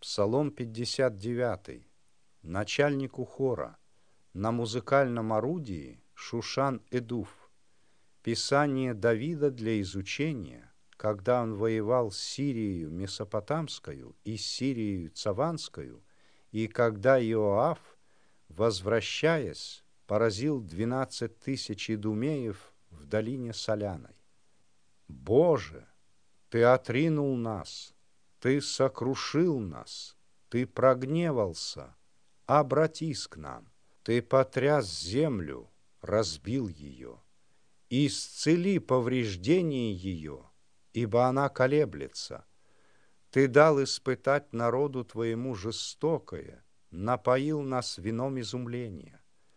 Псалом 59, начальнику хора, на музыкальном орудии Шушан Эдуф. Писание Давида для изучения, когда он воевал с Сирией Месопотамскую и Сирией Цаванскую, и когда Иоав, возвращаясь, поразил 12 тысяч идумеев в долине Соляной. Боже, Ты отринул нас, Ты сокрушил нас, Ты прогневался, обратись к нам. Ты потряс землю, разбил ее. Исцели повреждение ее, ибо она колеблется. Ты дал испытать народу Твоему жестокое, напоил нас вином изумления.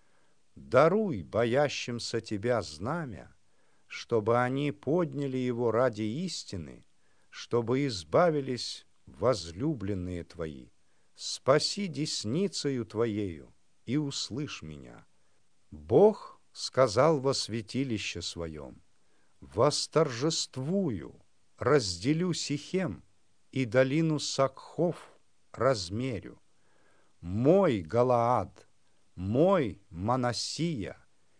Даруй боящимся Тебя знамя, чтобы они подняли его ради истины, чтобы избавились возлюбленные Твои. Спаси десницею Твоею и услышь меня. Бог сказал во святилище своем: восторжествую, разделю Сихем и долину Сакхов размерю. Мой Галаад, мой Манассия,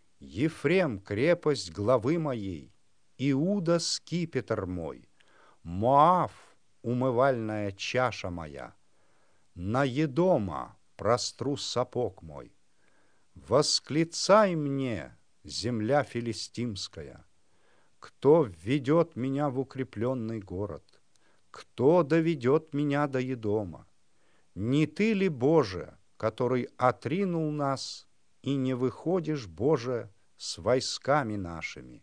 Ефрем крепость главы моей, Иуда скипетр мой, Моав умывальная чаша моя. На Едома простру сапог мой. Восклицай мне, земля филистимская! Кто введет меня в укрепленный город? Кто доведет меня до Едома? Не Ты ли, Боже, который отринул нас, и не выходишь, Боже, с войсками нашими?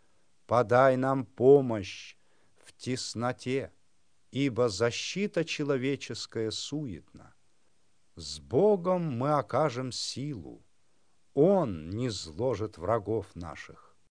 Подай нам помощь в тесноте, ибо защита человеческая суетна. С Богом мы окажем силу, Он низложит врагов наших.